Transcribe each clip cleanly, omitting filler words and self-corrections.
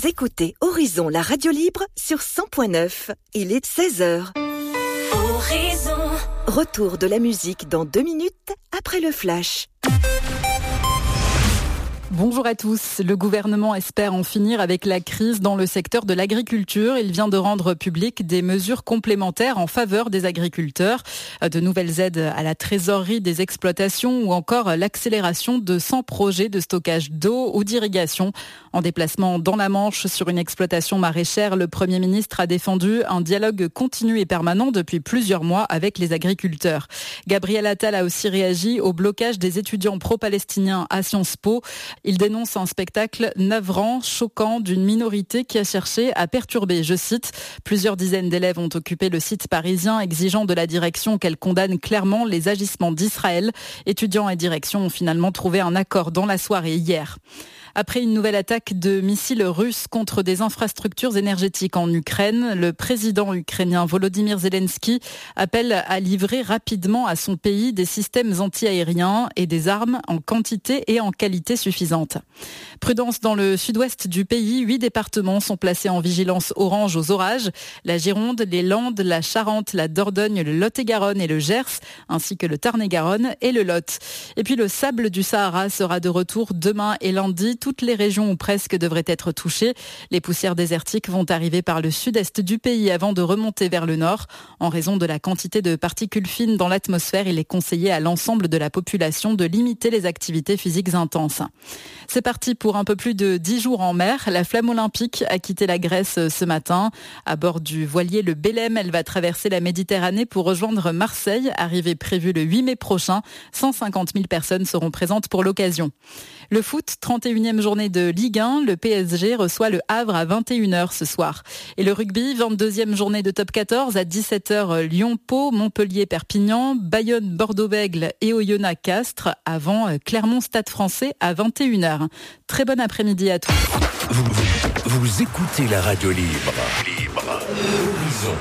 Vous écoutez Horizon, la radio libre sur 100.9. Il est 16h. Horizon. Retour de la musique dans 2 minutes après le flash. Bonjour à tous. Le gouvernement espère en finir avec la crise dans le secteur de l'agriculture. Il vient de rendre public des mesures complémentaires en faveur des agriculteurs. De nouvelles aides à la trésorerie des exploitations ou encore l'accélération de 100 projets de stockage d'eau ou d'irrigation. En déplacement dans la Manche sur une exploitation maraîchère, le Premier ministre a défendu un dialogue continu et permanent depuis plusieurs mois avec les agriculteurs. Gabriel Attal a aussi réagi au blocage des étudiants pro-palestiniens à Sciences Po. Il dénonce un spectacle navrant, choquant d'une minorité qui a cherché à perturber, je cite, « Plusieurs dizaines d'élèves ont occupé le site parisien exigeant de la direction qu'elle condamne clairement les agissements d'Israël. Étudiants et direction ont finalement trouvé un accord dans la soirée hier. » Après une nouvelle attaque de missiles russes contre des infrastructures énergétiques en Ukraine, le président ukrainien Volodymyr Zelensky appelle à livrer rapidement à son pays des systèmes anti-aériens et des armes en quantité et en qualité suffisante. Prudence dans le sud-ouest du pays, 8 départements sont placés en vigilance orange aux orages. La Gironde, les Landes, la Charente, la Dordogne, le Lot-et-Garonne et le Gers, ainsi que le Tarn-et-Garonne et le Lot. Et puis le sable du Sahara sera de retour demain et lundi. Toutes les régions ou presque devraient être touchées. Les poussières désertiques vont arriver par le sud-est du pays avant de remonter vers le nord. En raison de la quantité de particules fines dans l'atmosphère, il est conseillé à l'ensemble de la population de limiter les activités physiques intenses. C'est parti pour un peu plus de 10 jours en mer. La flamme olympique a quitté la Grèce ce matin. À bord du voilier le Belém, elle va traverser la Méditerranée pour rejoindre Marseille, arrivée prévue le 8 mai prochain. 150 000 personnes seront présentes pour l'occasion. Le foot, 31e journée de Ligue 1, le PSG reçoit le Havre à 21h ce soir. Et le rugby, 22e journée de Top 14 à 17h Lyon-Pau, Montpellier-Perpignan, Bayonne-Bordeaux-Bègles et Oyonnax-Castres avant Clermont-Stade Français à 21h. Très bon après-midi à tous. Vous écoutez la radio libre. Horizon.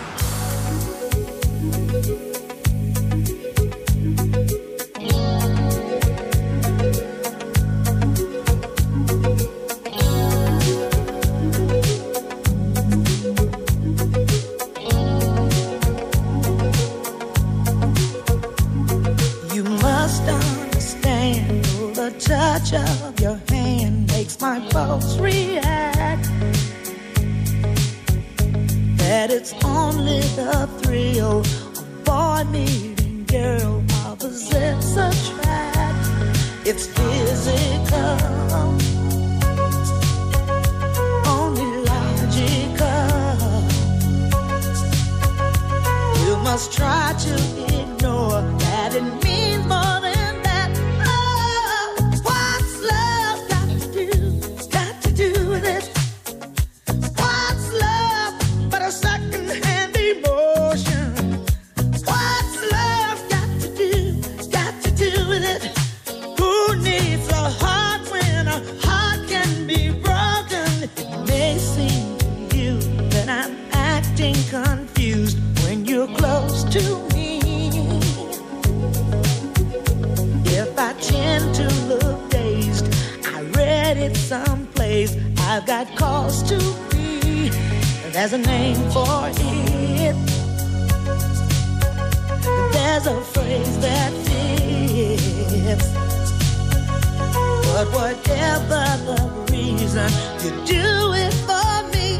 Touch of your hand makes my pulse react. That it's only the thrill of boy meeting girl opposites attract. It's physical, only logical. You must try to ignore that it means more than confused when you're close to me. If I tend to look dazed, I read it someplace. I've got cause to be. There's a name for it. There's a phrase that fits. But whatever the reason, you do it for me.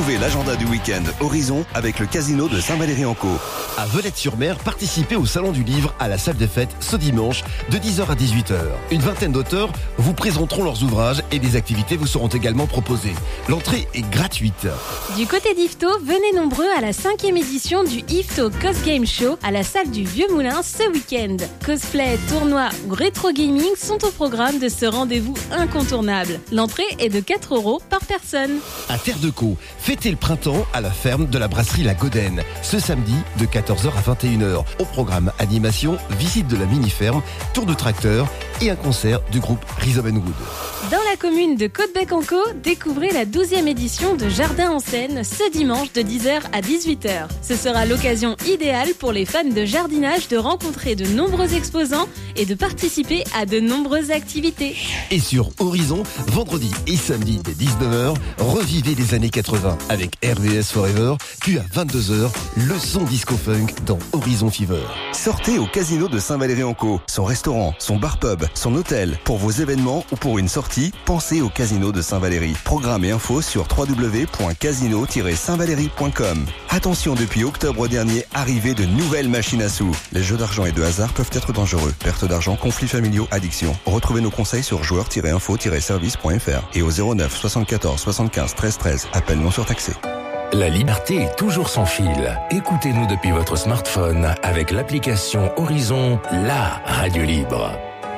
Retrouvez l'agenda du week-end Horizon avec le Casino de Saint-Valery-en-Caux. À Velette-sur-Mer, participez au Salon du Livre à la salle des fêtes ce dimanche de 10h à 18h. Une vingtaine d'auteurs vous présenteront leurs ouvrages et des activités vous seront également proposées. L'entrée est gratuite. Du côté d'Yvetot, venez nombreux à la 5e édition du Yvetot Cos Game Show à la salle du Vieux Moulin ce week-end. Cosplay, tournois ou rétro gaming sont au programme de ce rendez-vous incontournable. L'entrée est de 4 € par personne. À Terre de Caux, fêtez le printemps à la ferme de la brasserie La Godaine. Ce samedi de 14h à 21h. Au programme animation, visite de la mini-ferme, tour de tracteur et un concert du groupe Rhythm & Wood. Dans la commune de Côte-Bec-en-Caux, découvrez la 12e édition de Jardin en Seine ce dimanche de 10h à 18h. Ce sera l'occasion idéale pour les fans de jardinage de rencontrer de nombreux exposants et de participer à de nombreuses activités. Et sur Horizon, vendredi et samedi dès 19h, revivez les années 80 avec RVS Forever, puis à 22h, le son disco-funk dans Horizon Fever. Sortez au Casino de Saint-Valery-en-Caux. Son restaurant, son bar-pub, son hôtel. Pour vos événements ou pour une sortie, pensez au Casino de Saint-Valery. Programme et infos sur www.casino-saint-valery.com. Attention, depuis octobre dernier, arrivée de nouvelles machines à sous. Les jeux d'argent et de hasard peuvent être dangereux. Perte d'argent, conflits familiaux, addiction. Retrouvez nos conseils sur joueurs-info-service.fr et au 09 74 75 13 13. Appel non surtaxé. La liberté est toujours sans fil. Écoutez-nous depuis votre smartphone avec l'application Horizon, la radio libre.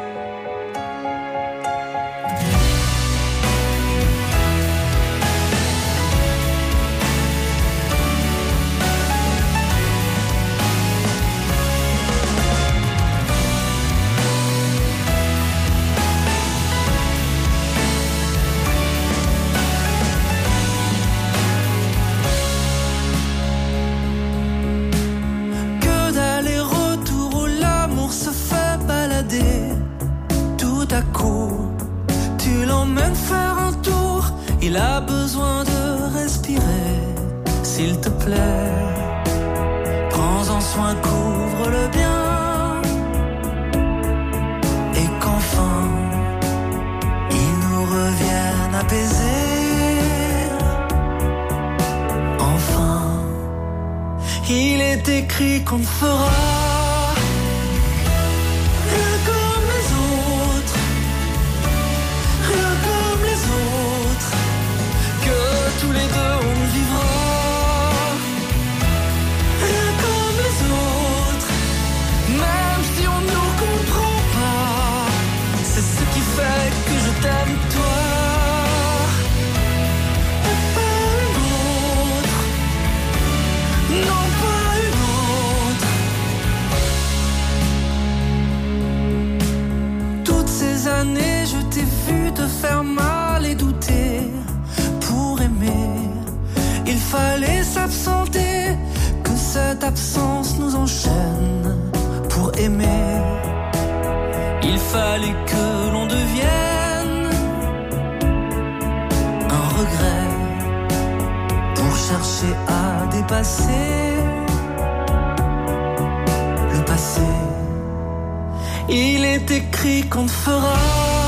Il a besoin de respirer, s'il te plaît. Prends-en soin, couvre-le bien. Et qu'enfin, il nous revienne apaisé. Enfin, il est écrit qu'on ne fera rien comme les autres. Rien comme les autres. Que tous les deux on vivra rien comme les autres. Même si on ne nous comprend pas, c'est ce qui fait que je t'aime toi. Et pas une autre. Non, pas une autre. Toutes ces années je t'ai vu te faire mal et douter. Pour aimer, il fallait s'absenter, que cette absence nous enchaîne. Pour aimer, il fallait que l'on devienne un regret pour chercher à dépasser le passé. Il est écrit qu'on ne fera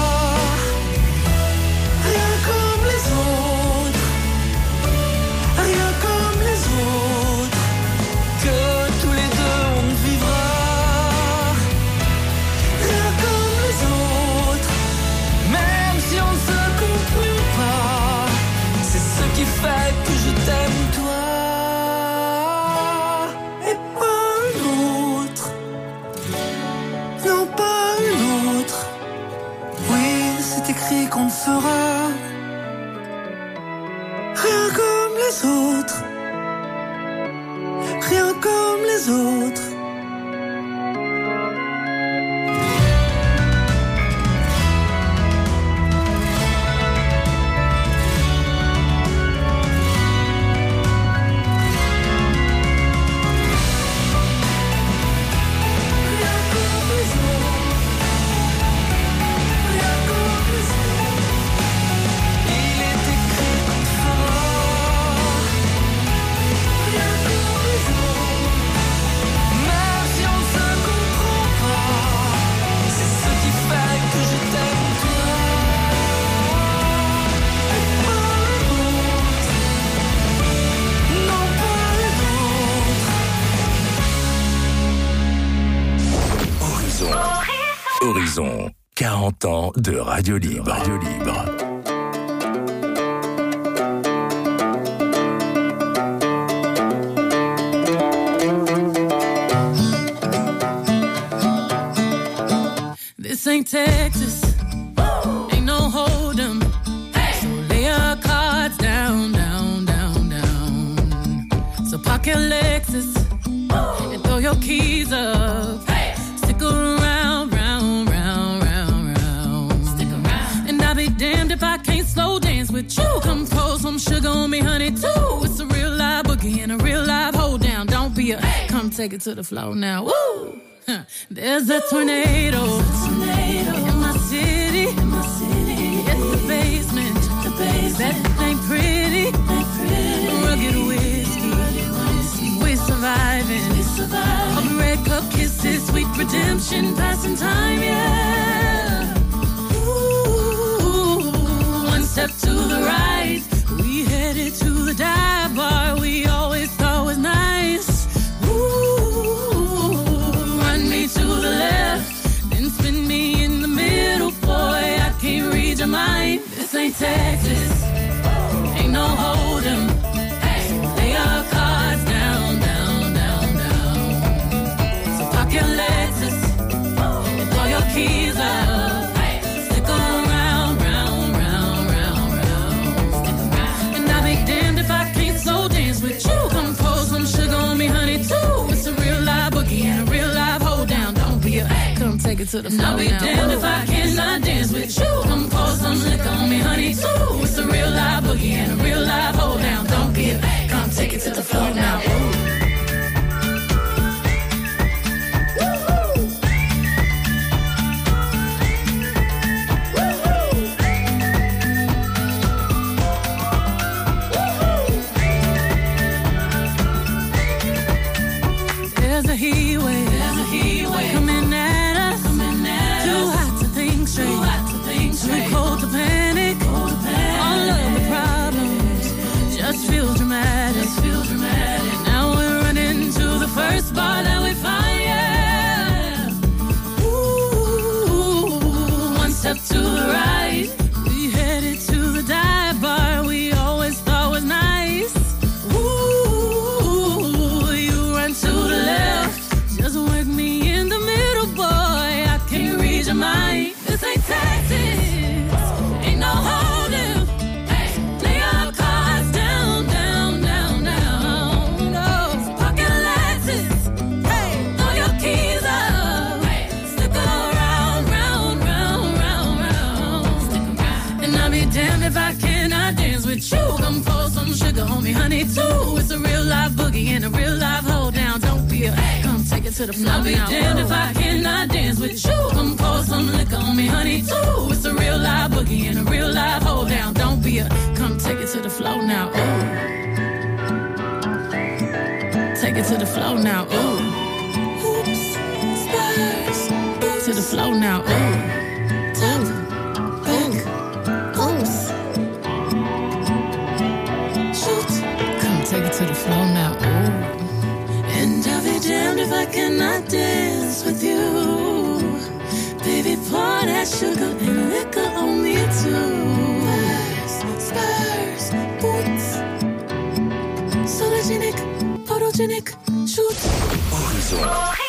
rien comme les autres. Rien comme les autres. Que tous les deux on ne vivra rien comme les autres. Même si on ne se comprend pas, c'est ce qui fait que je t'aime toi. Et pas une autre. Non, pas une autre. Oui, c'est écrit qu'on ne fera rien comme les autres. Rien comme les autres. Horizon, 40 ans de radio libre. Radio libre. This ain't Texas, ain't no hold'em. So lay your cards down, down, down, down. So park your Lexus and throw your keys up. Stick around, round, round, round, round. Stick around. And I'll be damned if I can't slow dance with you. Come pour some sugar on me, honey, too. It's a real live boogie and a real live hold down. Don't be a come take it to the floor now. Woo! There's a tornado in my city. It's the basement. That ain't pretty. Rugged whiskey. We're surviving. All the red cup kisses, sweet redemption, passing time, yeah. Ooh, one step to the right. We headed to the dive bar we always thought was nice. To the left, then spin me in the middle, boy, I can't read your mind. This ain't Texas, ain't no hold'em. Lay your cards down, down, down, down. So park your Lexus and throw your keys up. Stick around, round, round, round, round. And I'll be damned if I can't slow dance with you. Come pour some sugar on me, honey, too. It's a real live boogie and a real live hold down. Come take it to the floor. I'll be damned if I cannot dance with you. Come pour some liquor on me, honey, too. It's a real live boogie and a real live hold down. Don't be a come take it to the floor now. There's a heat wave. Coming at us. Too hot to think straight. Too cold to panic. All of the problems just feel dramatic. Now we're running to the first bar that we find, yeah. Ooh, one step to the right. We headed to the dive bar we always thought was nice. Ooh, you run to the left. Just work me in the middle, boy. I can't read your mind. This ain't Texas, ain't no hold'em. Lay your cards down, down, down, down. No, so park your Lexus, throw your keys up. Stick around, round, round, round, round. Stick around. And I'll be damned if I cannot dance with you. Come pour some sugar on me, honey, too. It's a real live boogie and a real live hold down. Don't be a come take it to the floor. I'll be damned if I cannot dance with you. Come pour some liquor on me, honey, too. It's a real live boogie and a real live hold down. Don't be a come take it to the floor now. Ooh. Take it to the floor now. Ooh. Hoops, spurs, to the floor now. Ooh. Top, back, pulse. Shoot. Come take it to the floor now. Ooh. And I'll be damned if I cannot dance with you. Baby, pour that sugar and liquor on me too. Spurs, boots. Sologenic, photogenic, shoot. Horizon.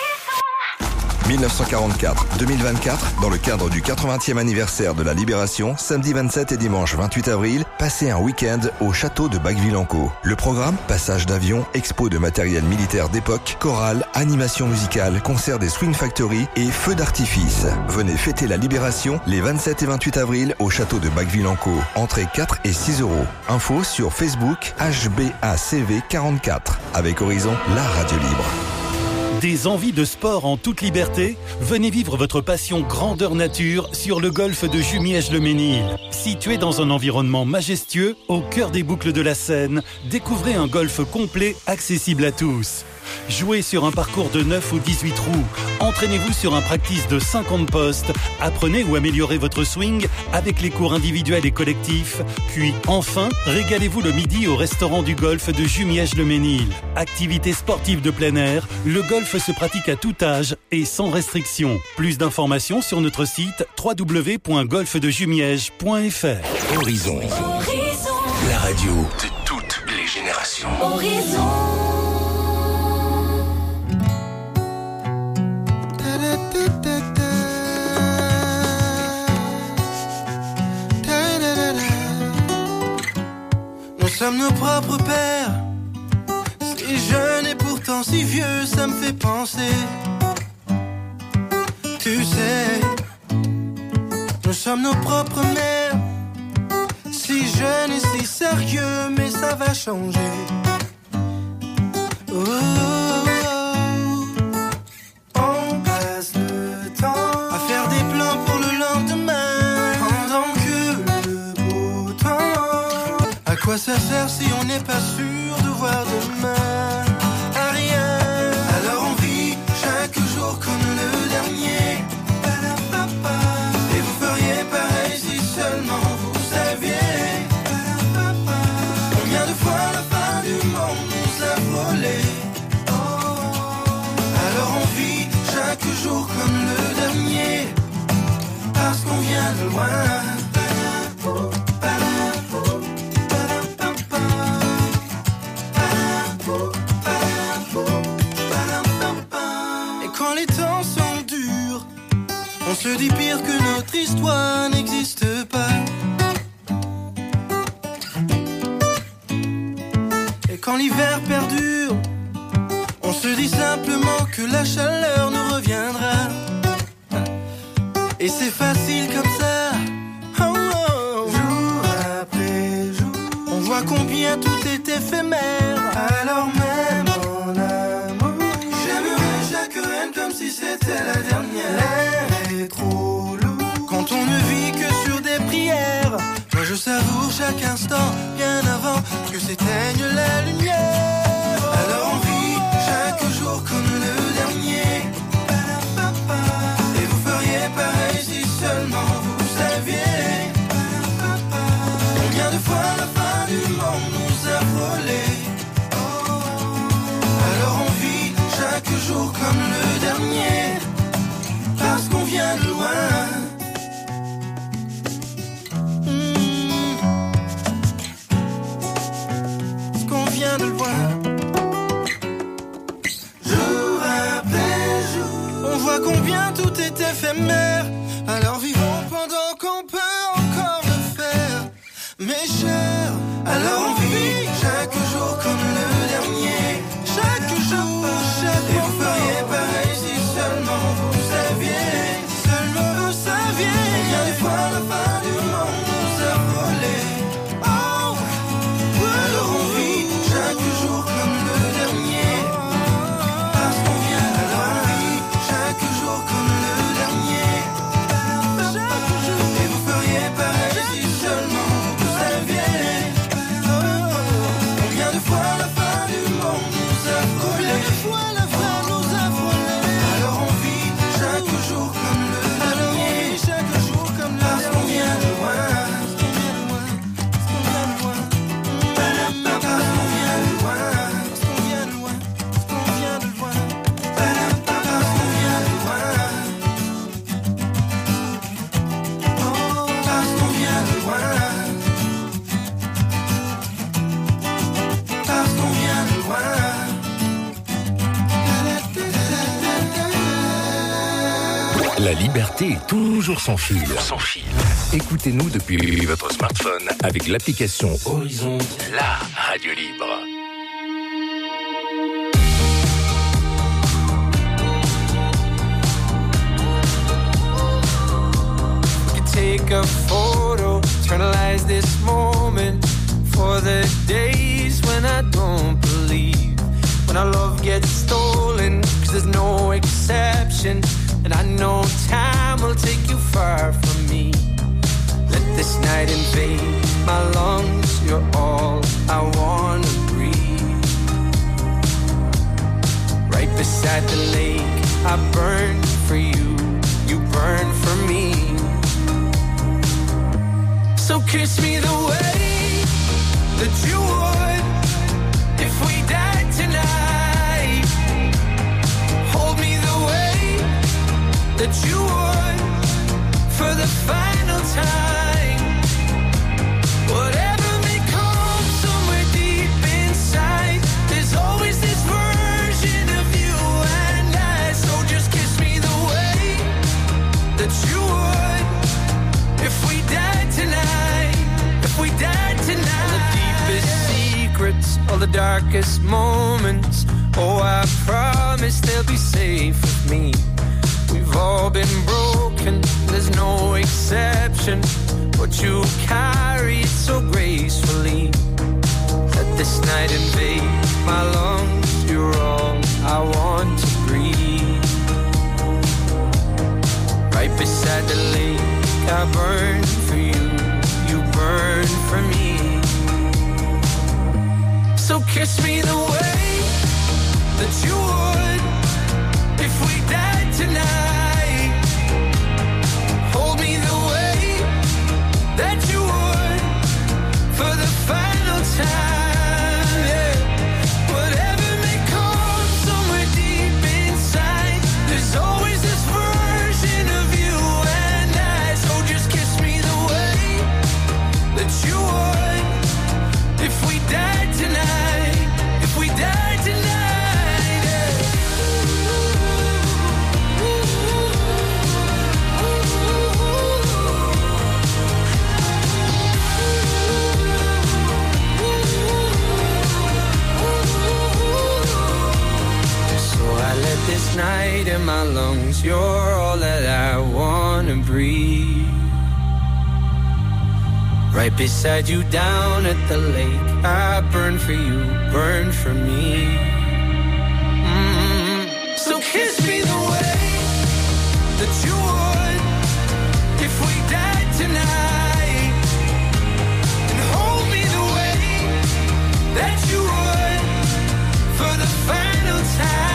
1944-2024, dans le cadre du 80e anniversaire de la Libération, samedi 27 et dimanche 28 avril, passez un week-end au château de Bacqueville-en-Caux. Le programme, passage d'avion, expo de matériel militaire d'époque, chorale, animation musicale, concert des Swing Factory et feux d'artifice. Venez fêter la Libération les 27 et 28 avril au château de Bacqueville-en-Caux. Entrée 4 et 6 €. Info sur Facebook HBACV44. Avec Horizon, la radio libre. Des envies de sport en toute liberté? Venez vivre votre passion grandeur nature sur le golfe de Jumièges-le-Mesnil. Situé dans un environnement majestueux, au cœur des boucles de la Seine, découvrez un golfe complet accessible à tous. Jouez sur un parcours de 9 ou 18 trous. Entraînez-vous sur un practice de 50 postes. Apprenez ou améliorez votre swing avec les cours individuels et collectifs. Puis enfin, régalez-vous le midi au restaurant du golf de Jumièges-le-Mesnil. Activité sportive de plein air, le golf se pratique à tout âge et sans restriction. Plus d'informations sur notre site www.golfdejumièges.fr. Horizon. La radio de toutes les générations. Horizon. Nous sommes nos propres pères. Si jeune et pourtant si vieux, ça me fait penser. Tu sais, nous sommes nos propres mères. Si jeune et si sérieux, mais ça va changer. Oh, oh, oh. On passe le temps à faire des plans pour le lendemain, pendant que le beau temps. À quoi ça sert si on n'est pas sûr de voir demain? À rien. Alors on vit chaque jour comme le dernier. Et vous feriez pareil si seulement vous saviez. Combien de fois la fin du monde nous a frôlé. Alors on vit chaque jour comme le dernier, parce qu'on vient de loin. Et quand les temps sont durs, on se dit pire que notre histoire n'existe pas. Et quand l'hiver perdure, on se dit simplement que la chaleur nous reviendra. Et c'est facile comme ça, oh, oh. Jour après jour, on voit combien tout est éphémère. Alors même en amour, j'aimerais chaque reine comme si c'était la dernière. L'air est trop lourd quand on ne vit que sur des prières. Moi je savoure chaque instant bien avant que s'éteigne la lumière. Alors on vit chaque jour comme le dernier. Et vous feriez pareil si seulement vous saviez. Combien de fois la fin du monde nous a frôlé. Alors on vit chaque jour comme le dernier, parce qu'on vient de loin. Parce qu'on vient de loin. Jour après jour, on voit combien tout est éphémère. Alors vivons pendant qu'on peut encore le faire, mes chers. Alors on vit chaque jour comme le dernier. Chaque jour, chaque jour. Et vous feriez pareil si seulement vous saviez. Seulement vous saviez. Combien de fois la fin du monde nous a frôlé. Oh, alors on vit chaque jour comme le dernier, parce qu'on vient de loin. On vit chaque jour comme le dernier. Et vous feriez pareil si seulement vous saviez. Combien de fois la fin du monde nous a frôlé. Alors on vit chaque jour comme le dernier, parce qu'on vient de loin. Parce qu'on vient de loin. Parce qu'on vient de loin. Parce qu'on vient de loin. Parce qu'on vient de loin. Parce qu'on vient de loin. Parce qu'on vient de loin. La liberté est toujours sans fil. Écoutez-nous depuis votre smartphone avec l'application Horizon, la radio libre. Take a photo, eternalize this moment for the days when I don't believe, when our love gets stolen, 'cause there's no exception, and I know time will take you far from me. Let this night invade my lungs, you're all I wanna breathe. I burn for you, you burn for me. So kiss me the way that you would if we died tonight. Hold me the way that you would for the final time. Whatever may come somewhere deep inside, there's always this version of you and I. So just kiss me the way that you would if we died tonight. If we died tonight. All the deepest secrets, all the darkest moments, oh, I promise they'll be safe with me. We've all been broken, there's no exception, but you carry it so gracefully. Let this night invade my lungs, you're all I want to breathe. Right beside the lake, I burn for you, you burn for me. So kiss me the way that you would if we died tonight. Hold me the way that you would for the final time. Yeah. Whatever may come somewhere deep inside, there's always this version of you and I. So just kiss me the way that you would if we died tonight. If we died tonight. This night in my lungs, you're all that I wanna breathe. Right beside you down at the lake, I burn for you, burn for me. So kiss me the way that you would if we died tonight. And hold me the way that you would for the final time.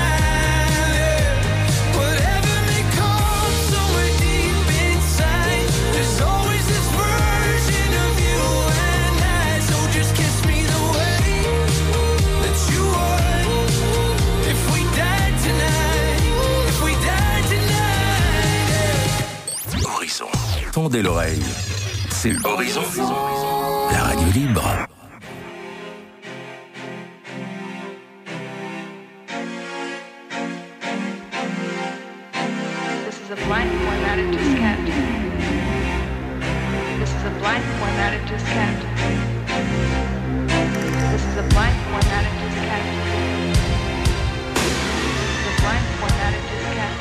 Tendez l'oreille, c'est Horizon, la radio libre. This is a blank formatted diskette. This is a blank formatted diskette. This is a blank formatted diskette. This is a blank formatted diskette.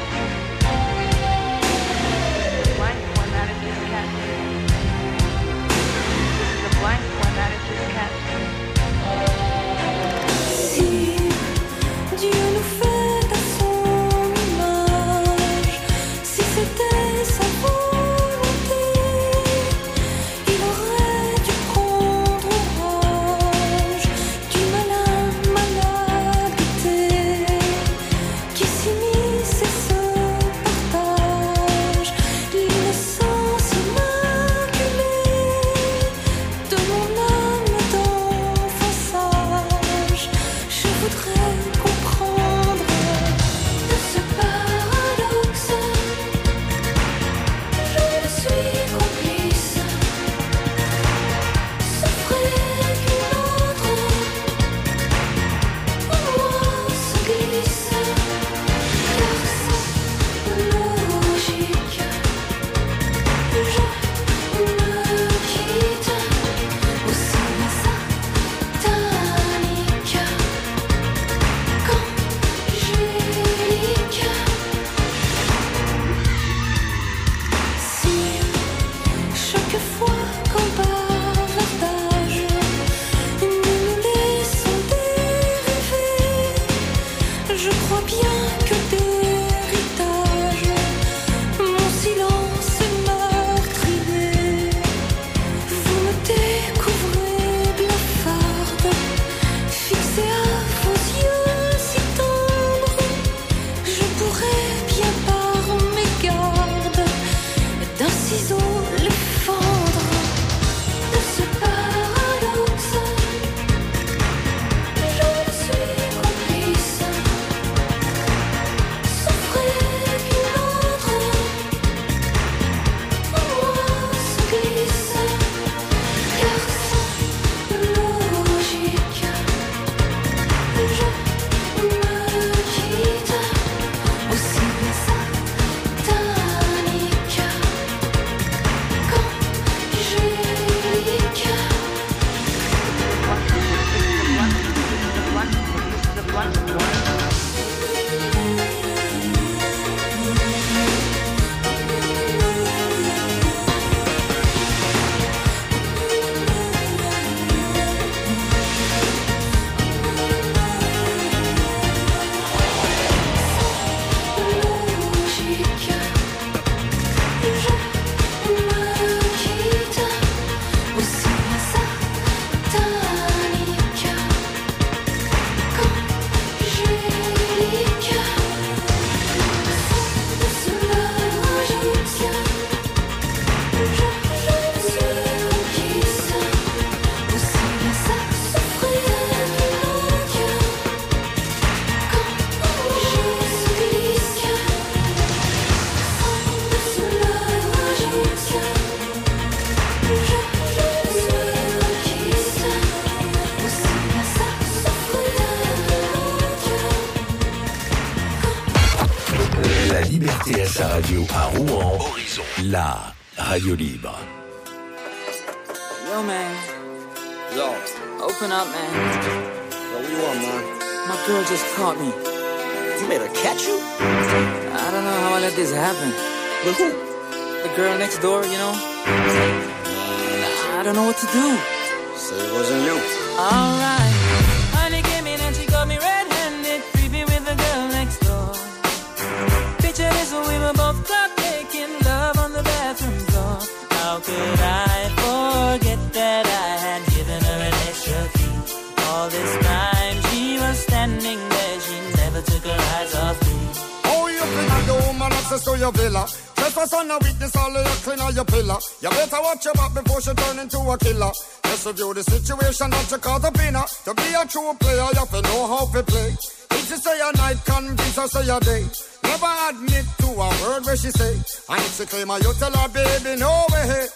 Blank formatted diskette. This is a blank formatted diskette. sa radio à Rouen, Horizon, la radio libre. Yo, man. Yo. Open up, man. Yo, what you want, man? My girl just caught me. You made her catch you? I don't know how I let this happen. But who? The girl next door, you know? I don't know what to do. So it wasn't you. Alright. Honey came in and she got me red-handed, creepy with the girl next door. Picture this when we were both caught making love on the bathroom floor. How could I forget that I had given her an extra key? All this time she was standing there, she never took her eyes off me. Oh, you think I'm the woman access to your villa? Trespass on a weakness, all of your clean on your pillar. You better watch your back before she turn into a killer. Just review the situation that you call the winner. To be a true player, you have to know how to play. If she say a night, convince her say a day. Never admit to a word where she say. And if she claim her, you tell her, baby, no way.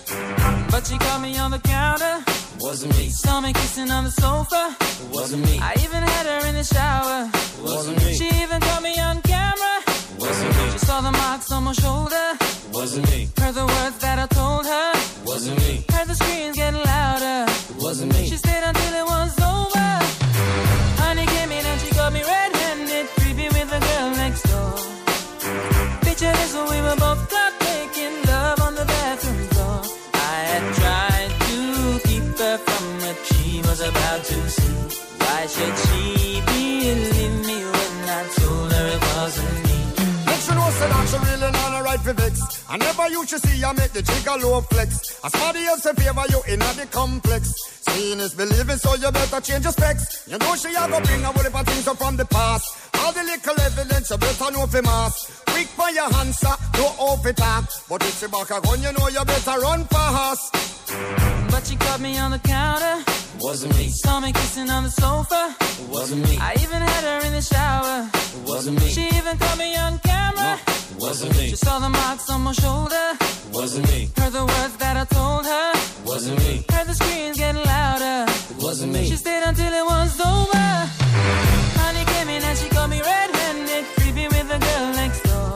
But she caught me on the counter. Wasn't me. Saw me kissing on the sofa. Wasn't me. I even had her in the shower. Wasn't me. She even caught me on camera. Wasn't me. She saw the marks on my shoulder. Wasn't me. Heard the words that I told her. Wasn't me. Heard the screams getting louder. Wasn't me. She stayed until it was over. Honey came in and she got me red-handed, creepy with the girl next door. Picture this when we were both caught making love on the bathroom floor. I had tried to keep her from what she was about to see. Why should she believe me when I told her it wasn't me? Make sure no say that she really not a right for vex. I never used to see I make the jigger low flex. As somebody else in favor you in the complex. Seeing is believing, so you better change your specs. You know she a go bring a whole heap of things up from the past. All the little evidence you better know for mass. Quick for your answer, no off it talk. But if she back a gun, you know you better run fast. But she caught me on the counter. Wasn't me. Saw me kissing on the sofa. Wasn't me. I even had her in the shower. Wasn't me. She even caught me on camera. Wasn't me. She saw the marks on my shoulder. Wasn't me. Heard the words that I told her. Wasn't me. Heard the screams getting louder. Wasn't me. She stayed until it was over. Honey came in and she got me red-handed, creepy with the girl next door.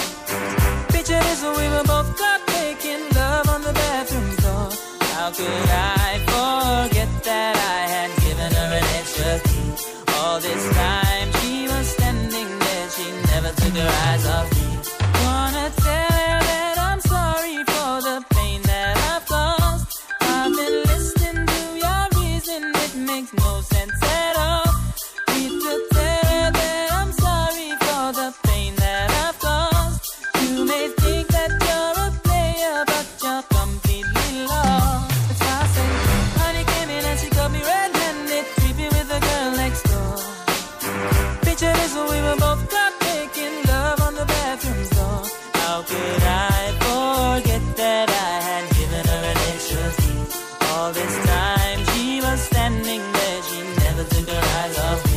Picture this when we were both caught making love on the bathroom floor. How could I forget that I had given her an extra key? All this time she was standing there, she never took her eyes off me. Wanna tell her that I'm sorry for the pain that I've caused. I've been listening to your reason, it makes no sense at all. Need to tell her that I'm sorry for the pain that I've caused. You may think that you're a player, but you're completely lost. That's why I say, honey came in and she got me red-handed, creepy with the girl next door. Picture this when we were both caught making love on the bathroom floor. How could I forget that I had given her an extra key? All this time she was standing there, she never took her eyes off me.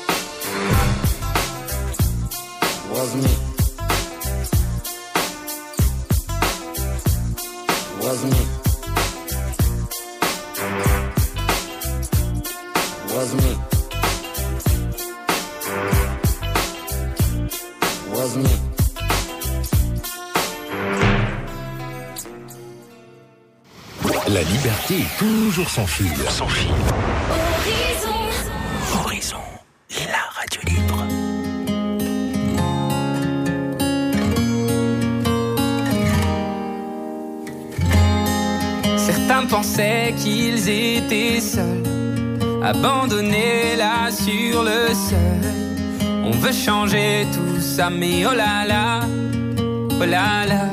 Wasn't me. Wasn't me. Wasn't me. Wasn't me. La liberté est toujours sans fil. Sans fil. Horizon, la radio libre. Certains pensaient qu'ils étaient seuls, abandonnés là sur le seuil. On veut changer tout ça, mais oh là là, oh là là.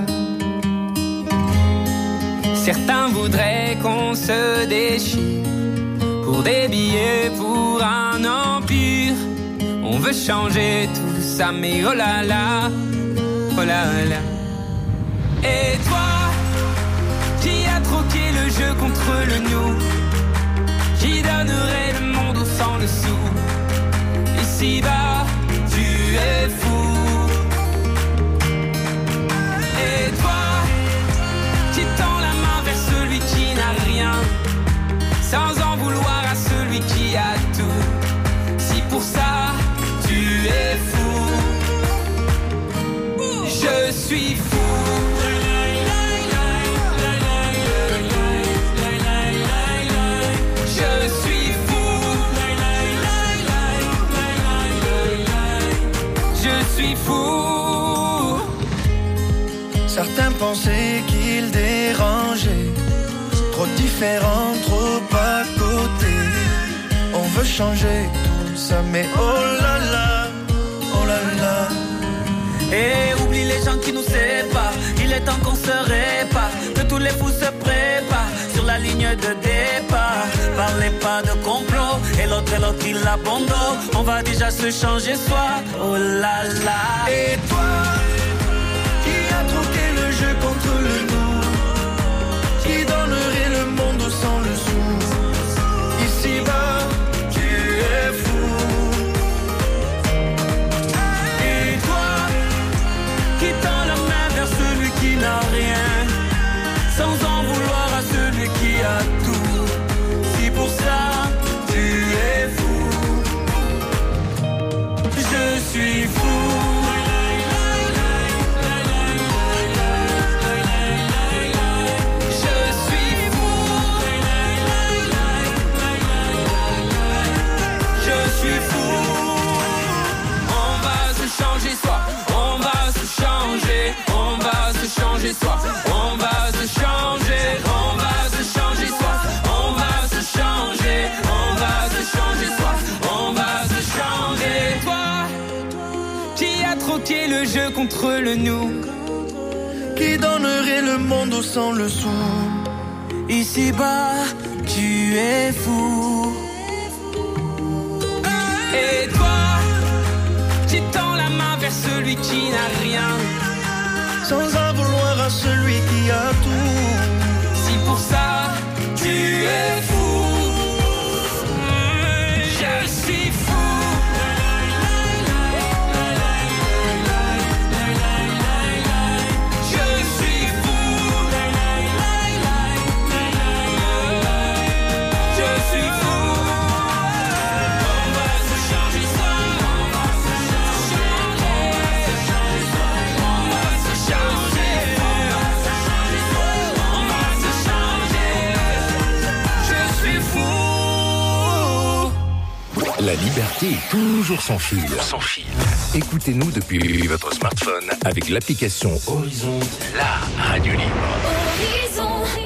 Certains voudraient qu'on se déchire pour des billets, pour un empire. On veut changer tout ça, mais oh là là, oh là là. Et toi, qui a troqué le jeu contre le nous, qui donnerait le monde au sang dessous. Ici-bas, tu es fou. Et toi, qui tend la main vers celui qui n'a rien, sans en vouloir à celui qui a tout. Si pour ça, tu es fou. Je suis fou. Fou. Certains pensaient qu'il dérangeait, trop différent, trop à côté. On veut changer tout ça, mais oh là là, oh là là. Et oublie les gens qui nous séparent. Il est temps qu'on se répare, que tous les fous se préparent sur la ligne de départ. Parlez pas de complot, et l'autre il abandonne. On va déjà se changer soi, oh là là. Et toi, qui a troqué le jeu contre le nous, qui donnerait le monde sans le sou. Ici-bas, tu es fou. Et toi, qui tend la main vers celui qui n'a rien, sans en vouloir à celui qui a tout. Si pour ça, tu es fou. Je suis fou. Soi. On va se changer, on va se changer soi. On va se changer, on va se changer soi. On va se changer. Toi, qui a troqué le jeu contre le nous, qui donnerait le monde sans le sou. Ici-bas, tu es fou. Et toi, qui tends la main vers celui qui n'a rien, sans en vouloir à celui qui a tout. Si pour ça, tu es fou. Je suis fou. Je suis fou. Je suis fou. On va se changer soi. On va se changer soi. On va se changer. On va se changer. Je suis fou. La liberté est toujours sans fil. Sans fil. Écoutez-nous depuis votre smartphone avec l'application Horizon, la radio libre. Horizon.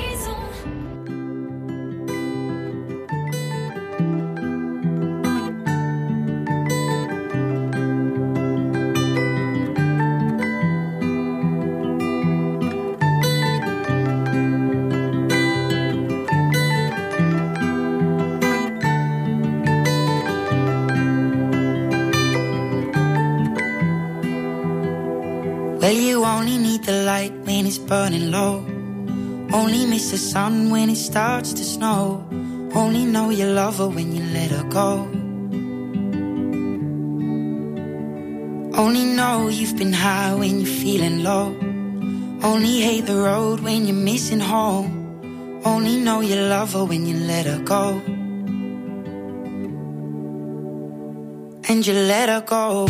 Well, you only need the light when it's burning low. Only miss the sun when it starts to snow. Only know you love her when you let her go. Only know you've been high when you're feeling low. Only hate the road when you're missing home. Only know you love her when you let her go. And you let her go.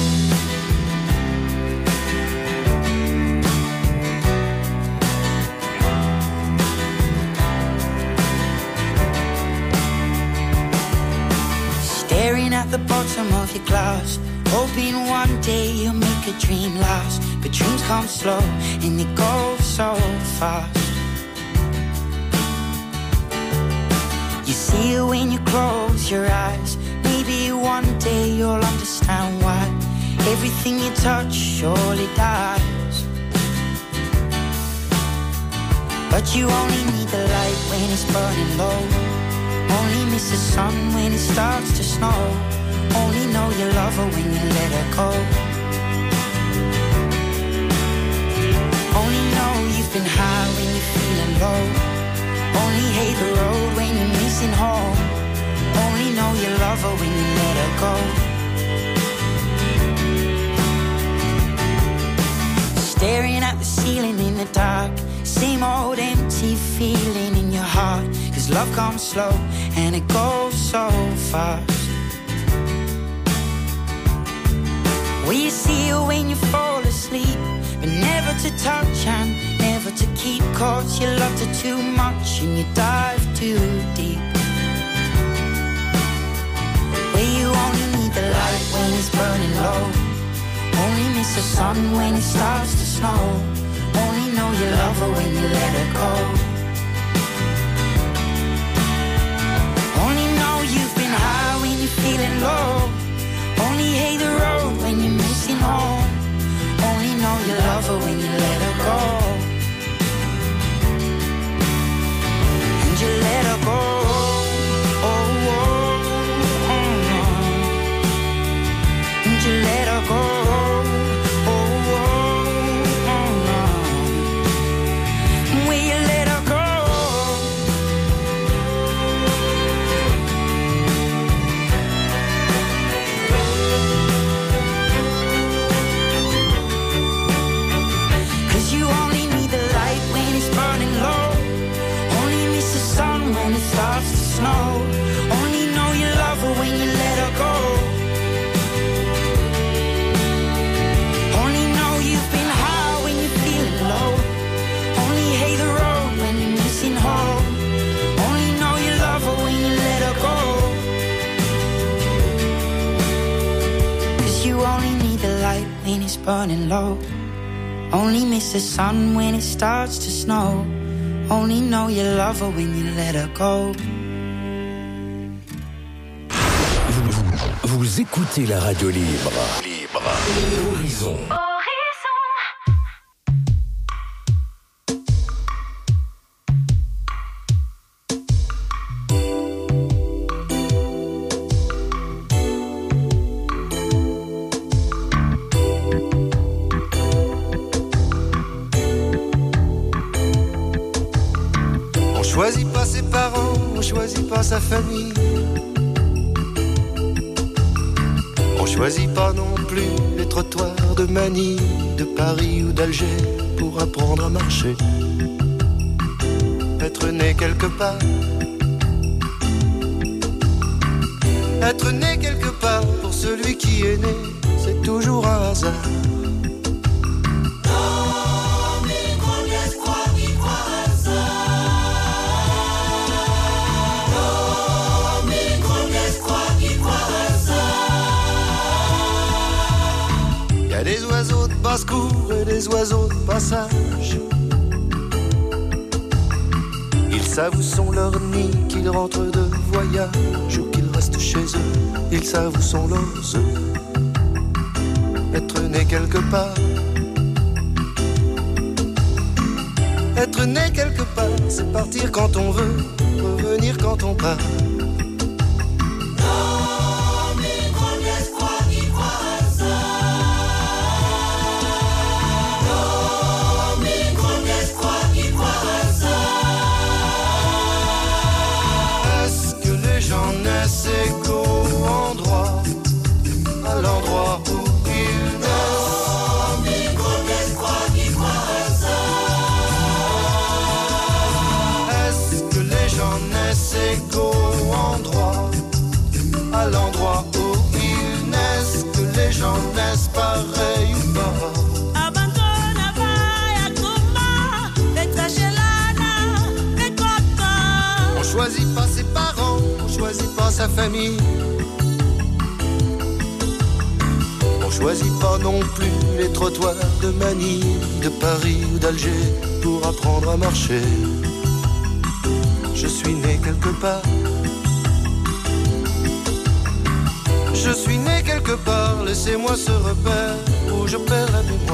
Staring at the bottom of your glass, hoping one day you'll make a dream last. But dreams come slow and they go so fast. You see it when you close your eyes. Maybe one day you'll understand why everything you touch surely dies. But you only need the light when it's burning low. Only miss the sun when it starts to snow. Only know you love her when you let her go. Only know you've been high when you're feeling low. Only hate the road when you're missing home. Only know you love her when you let her go. Staring at the ceiling in the dark, same old empty feeling in your heart. Cause love comes slow and it goes so fast. Will you see her when you fall asleep? but never to touch and never to keep. Cause you loved her too much and you dive too deep. Where you only need the light when it's burning low, only miss the sun when it starts to snow, only know you love her when you let her go. Only know you've been high when you're feeling low, only hate the road when you're missing home, only know you love her when you let her go. And you let her go. Oh, oh, oh, oh. And you let her go. Oh, oh, oh, oh. Will you let her go? You only need the light when it's burning low, only miss the sun when it starts to snow, only know you love her when you let her go. Only know you've been high when you're feeling low, only hate the road when you're missing home, only know you love her when you let her go. Cause you only need the light when it's burning low, only miss the sun when it starts to snow, only know you love her when you let her go. Vous écoutez la radio libre. Horizon. On choisit pas ses parents, on choisit pas sa famille. On choisit pas non plus les trottoirs de Manille, de Paris ou d'Alger pour apprendre à marcher. Être né quelque part, être né quelque part pour celui qui est né, c'est toujours un hasard. Des oiseaux de basse-cour et des oiseaux de passage. Ils savent où sont leurs nids, qu'ils rentrent de voyage ou qu'ils restent chez eux. Ils savent où sont leurs œufs. Être né quelque part, être né quelque part, c'est partir quand on veut, revenir quand on part. Sa famille. On choisit pas non plus les trottoirs de Manille, de Paris ou d'Alger pour apprendre à marcher. Je suis né quelque part. Je suis né quelque part, laissez-moi ce repère où je perds la mémoire.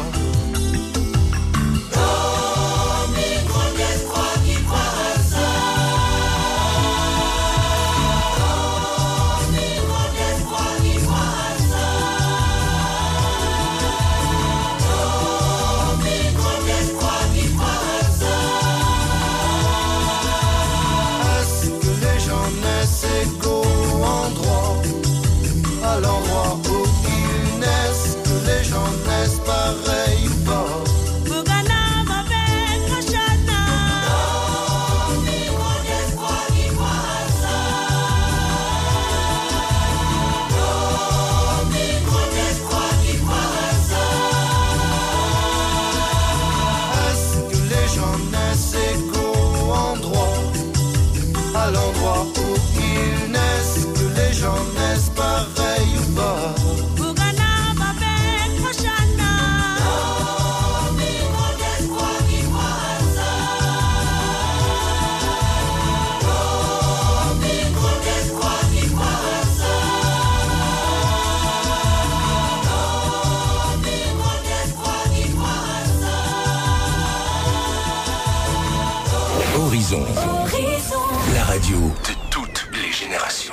Horizon. La radio de toutes les générations.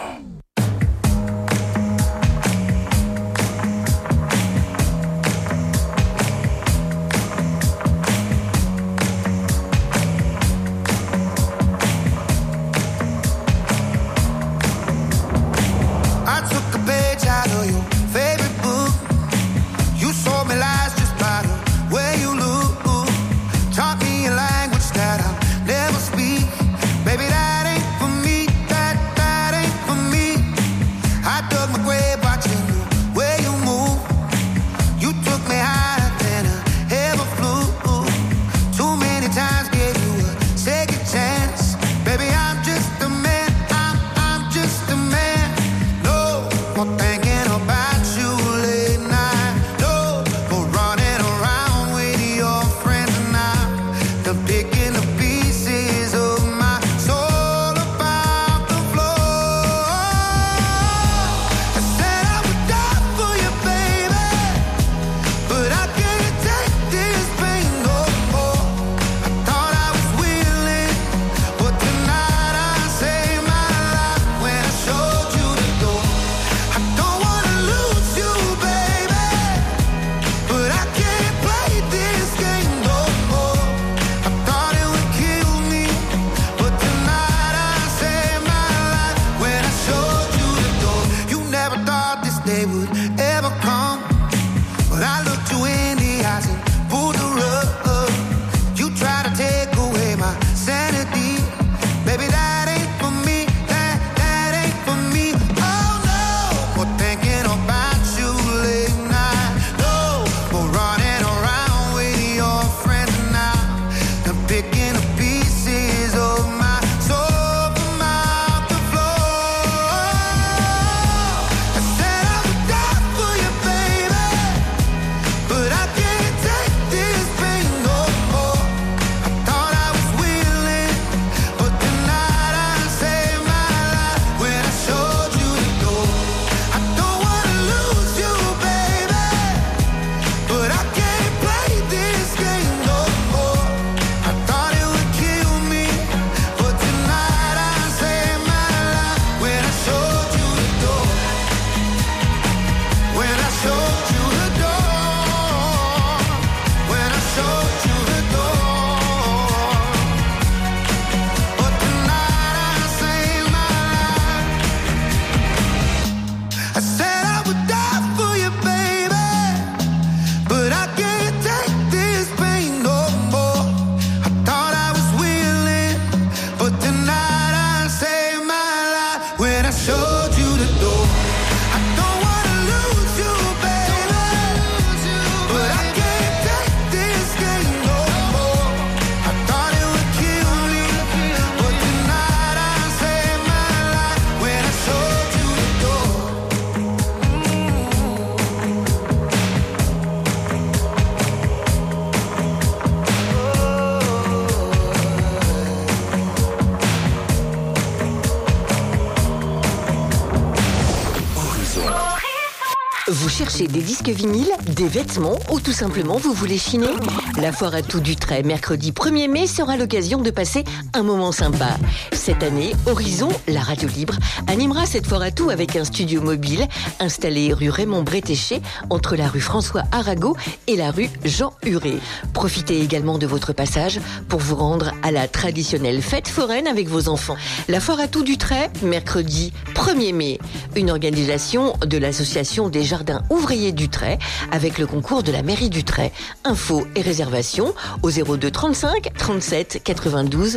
Vous cherchez des disques vinyles, des vêtements ou tout simplement vous voulez chiner? La foire à tout Dutray, mercredi 1er mai, sera l'occasion de passer un moment sympa. Cette année, Horizon, la radio libre, animera cette foire à tout avec un studio mobile installé rue Raymond Bretéché entre la rue François Arago et la rue Jean Huré. Profitez également de votre passage pour vous rendre à la traditionnelle fête foraine avec vos enfants. La foire à tout Dutray, mercredi 1er mai. Une organisation de l'association des jardins ouvriers Dutray avec le concours de la mairie Dutray. Infos et réservations au 02 35 37 92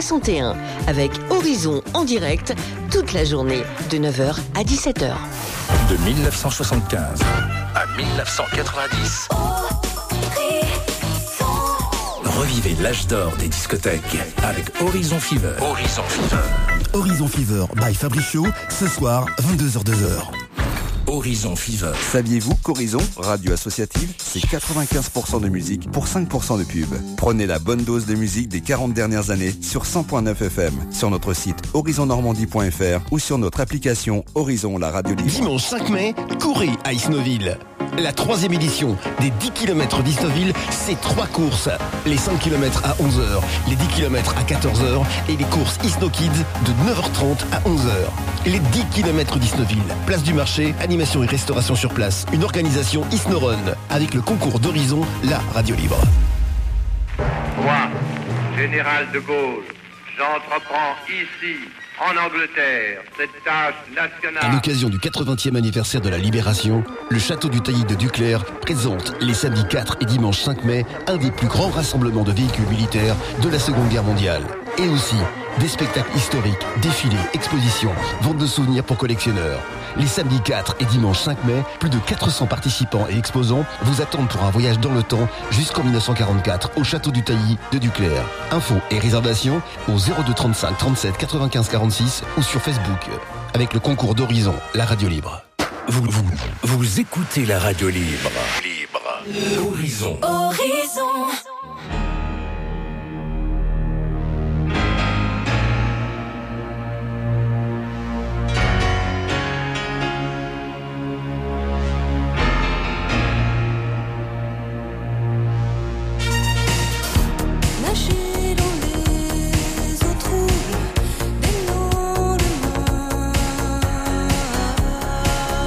61 avec Horizon en direct toute la journée de 9h à 17h. De 1975 à 1990. Revivez l'âge d'or des discothèques avec Horizon Fever. Horizon Fever. Horizon Fever by Fabricio, ce soir, 22h02h. Horizon Fever. Saviez-vous qu'Horizon, radio associative, c'est 95% de musique pour 5% de pub. Prenez la bonne dose de musique des 40 dernières années sur 100.9 FM, sur notre site horizonnormandie.fr ou sur notre application Horizon, la radio libre. Dimanche 5 mai, courez à Isnoville. La 3e édition des 10 km d'Isnoville, c'est 3 courses. Les 5 km à 11h, les 10 km à 14h et les courses Isno Kids de 9h30 à 11h. Les 10 km d'Isnoville, place du marché, animation et restauration sur place. Une organisation Isnorun avec le concours d'Horizon, la radio libre. Moi, général de Gaulle, j'entreprends ici, en Angleterre, cette tâche nationale. À l'occasion du 80e anniversaire de la Libération, le château du Taillis de Duclerc présente les samedis 4 et dimanche 5 mai un des plus grands rassemblements de véhicules militaires de la Seconde Guerre mondiale. Et aussi des spectacles historiques, défilés, expositions, vente de souvenirs pour collectionneurs. Les samedis 4 et dimanche 5 mai, plus de 400 participants et exposants vous attendent pour un voyage dans le temps jusqu'en 1944 au château du Taillis de Duclerc. Infos et réservations au 02 35 37 95 46 ou sur Facebook avec le concours d'Horizon, la radio libre. Vous écoutez la radio libre. Horizon. Horizon.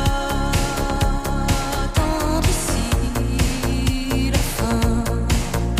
Attendre ici la fin.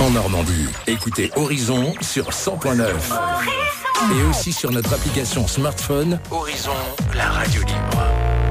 en Normandie. Écoutez Horizon sur 100.9. Et aussi sur notre application smartphone Horizon, la radio libre.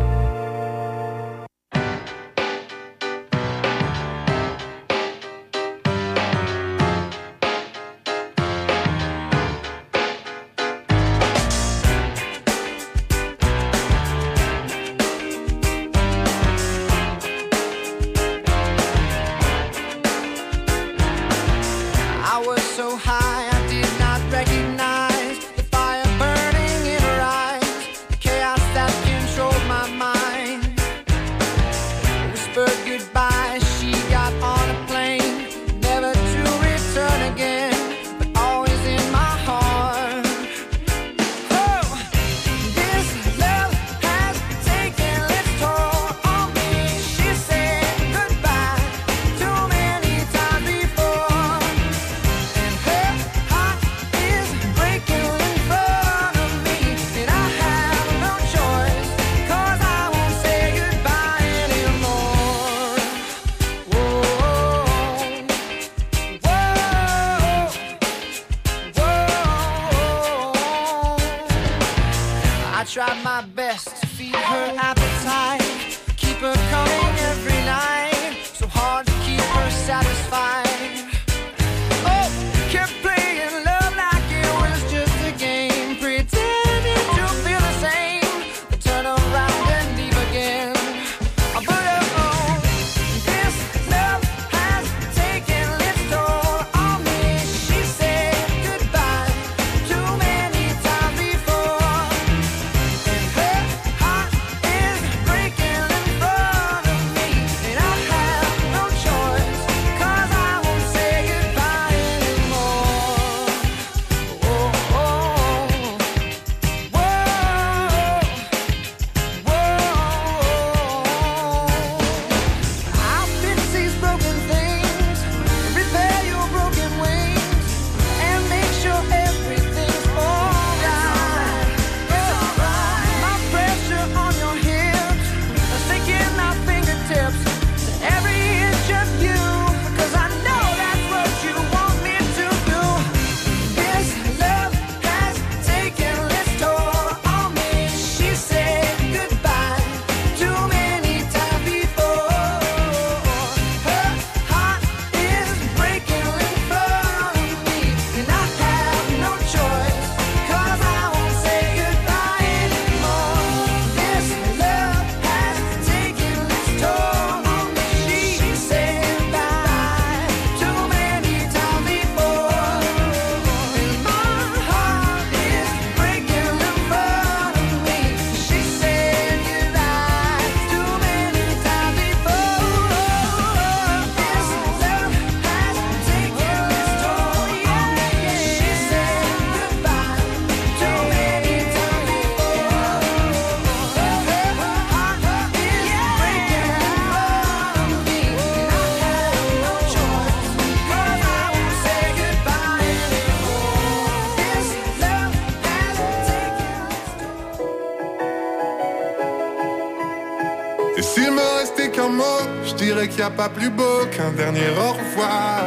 Qu'il n'y a pas plus beau qu'un dernier au revoir.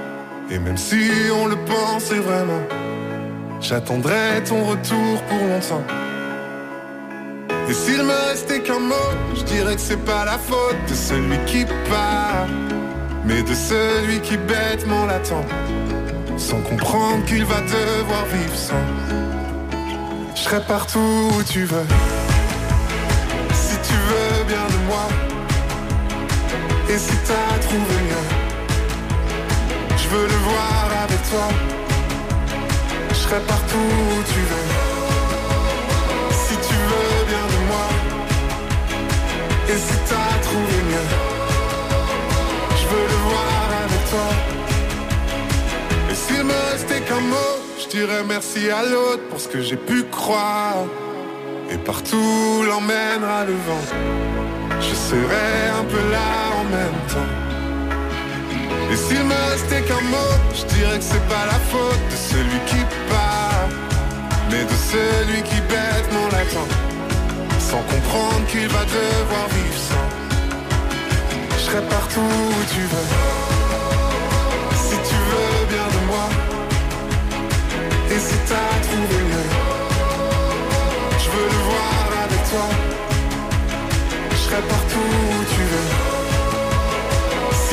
Et même si on le pensait vraiment, j'attendrai ton retour pour longtemps. Et s'il me restait qu'un mot, je dirais que c'est pas la faute de celui qui part, mais de celui qui bêtement l'attend, sans comprendre qu'il va devoir vivre sans. Je serai partout où tu veux, si tu veux bien de moi. Et si t'as trouvé mieux, je veux le voir avec toi. Je serai partout où tu veux, si tu veux bien de moi. Et si t'as trouvé mieux, je veux le voir avec toi. Et s'il me restait qu'un mot, je dirais merci à l'autre pour ce que j'ai pu croire. Et partout l'emmènera le vent, je serai un peu là en même temps. Et s'il me restait qu'un mot, je dirais que c'est pas la faute de celui qui part, mais de celui qui bêtement l'attend, sans comprendre qu'il va devoir vivre sans. Je serai partout où tu veux,